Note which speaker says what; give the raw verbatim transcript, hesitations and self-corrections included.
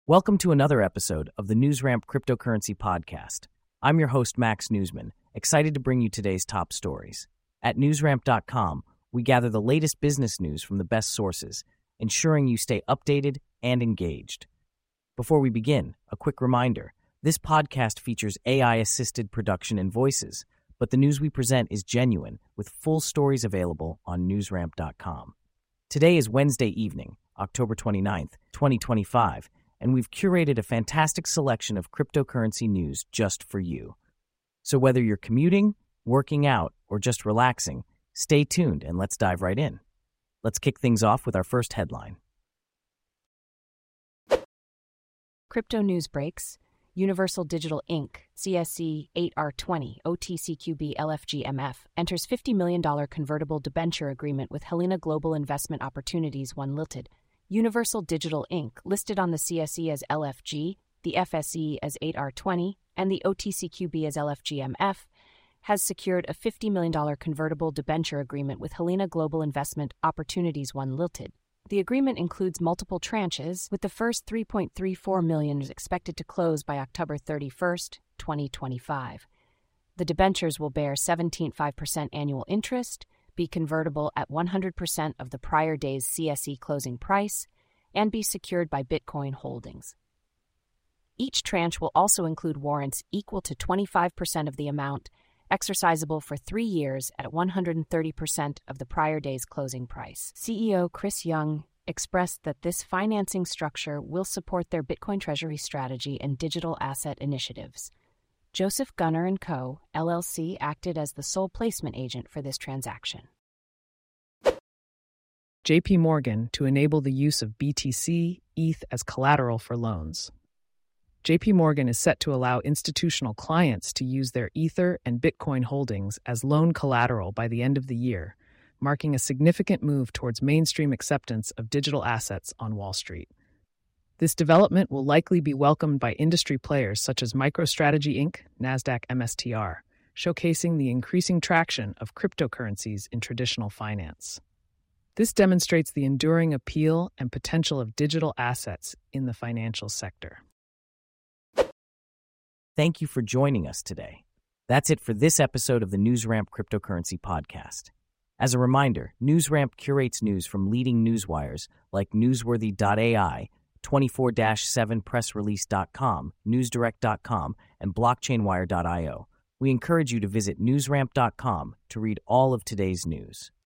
Speaker 1: Welcome to another episode of the NewsRamp Cryptocurrency Podcast. I'm your host, Max Newsman, excited to bring you today's top stories. At newsramp dot com, we gather the latest business news from the best sources, ensuring you stay updated and engaged. Before we begin, a quick reminder. This podcast features A I-assisted production and voices, but the news we present is genuine, with full stories available on newsramp dot com. Today is Wednesday evening, October twenty-ninth, twenty twenty-five, and we've curated a fantastic selection of cryptocurrency news just for you. So whether you're commuting, working out, or just relaxing, stay tuned and let's dive right in. Let's kick things off with our first headline.
Speaker 2: Crypto news breaks. Universal Digital Incorporated, C S E eight R twenty, O T C Q B L F G M F, enters fifty million dollars convertible debenture agreement with Helena Global Investment Opportunities one Limited. Universal Digital Incorporated, listed on the C S E as L F G, the F S E as eight R twenty, and the O T C Q B as L F G M F, has secured a fifty million dollars convertible debenture agreement with Helena Global Investment Opportunities one Limited. The agreement includes multiple tranches, with the first three point three four million dollars expected to close by October thirty-first, twenty twenty-five. The debentures will bear seventeen point five percent annual interest, be convertible at one hundred percent of the prior day's C S E closing price, and be secured by Bitcoin holdings. Each tranche will also include warrants equal to twenty-five percent of the amount, exercisable for three years at one hundred thirty percent of the prior day's closing price. C E O Chris Young expressed that this financing structure will support their Bitcoin treasury strategy and digital asset initiatives. Joseph Gunnar and Co., L L C, acted as the sole placement agent for this transaction.
Speaker 3: J P Morgan to enable the use of B T C, E T H as collateral for loans. J P Morgan is set to allow institutional clients to use their Ether and Bitcoin holdings as loan collateral by the end of the year, marking a significant move towards mainstream acceptance of digital assets on Wall Street. This development will likely be welcomed by industry players such as MicroStrategy Incorporated, NASDAQ M S T R, showcasing the increasing traction of cryptocurrencies in traditional finance. This demonstrates the enduring appeal and potential of digital assets in the financial sector.
Speaker 1: Thank you for joining us today. That's it for this episode of the NewsRamp Cryptocurrency Podcast. As a reminder, NewsRamp curates news from leading newswires like newsworthy dot A I, twenty-four seven press release dot com, newsdirect dot com, and blockchain wire dot io. We encourage you to visit newsramp dot com to read all of today's news.